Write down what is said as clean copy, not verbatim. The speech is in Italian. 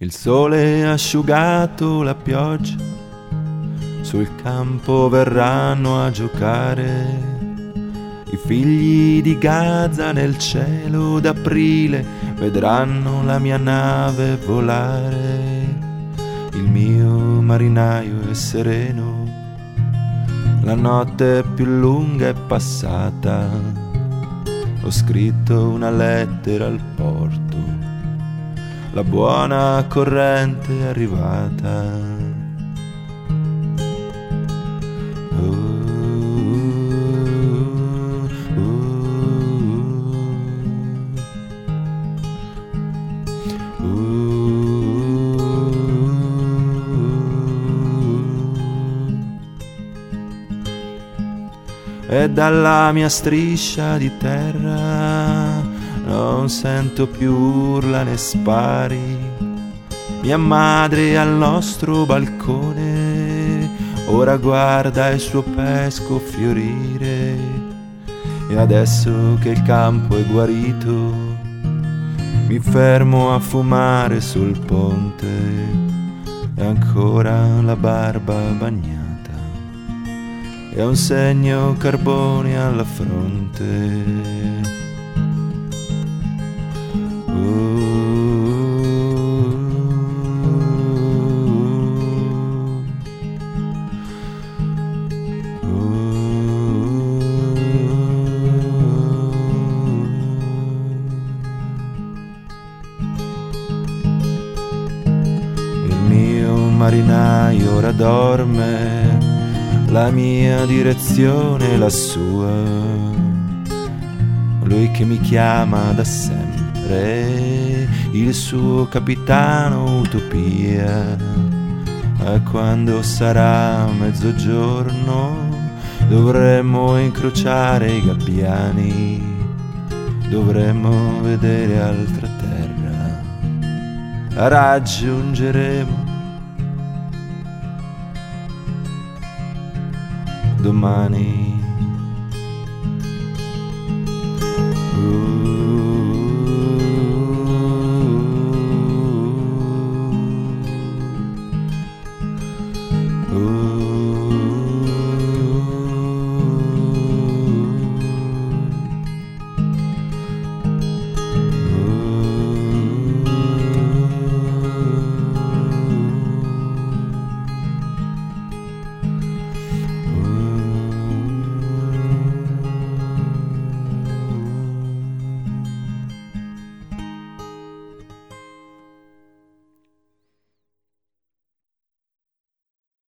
Il sole ha asciugato la pioggia, sul campo verranno a giocare i figli di Gaza. Nel cielo d'aprile vedranno la mia nave volare. Il mio marinaio è sereno, la notte più lunga è passata. Ho scritto una lettera al porto, la buona corrente è arrivata. E dalla mia striscia di terra non sento più urla né spari. Mia madre al nostro balcone ora guarda il suo pesco fiorire. E adesso che il campo è guarito mi fermo a fumare sul ponte e ancora la barba bagnata e un segno carbone alla fronte. Il mio marinaio ora dorme, la mia direzione è la sua, lui che mi chiama da sempre, il suo capitano utopia. E quando sarà mezzogiorno dovremmo incrociare i gabbiani, dovremmo vedere altra terra, raggiungeremo domani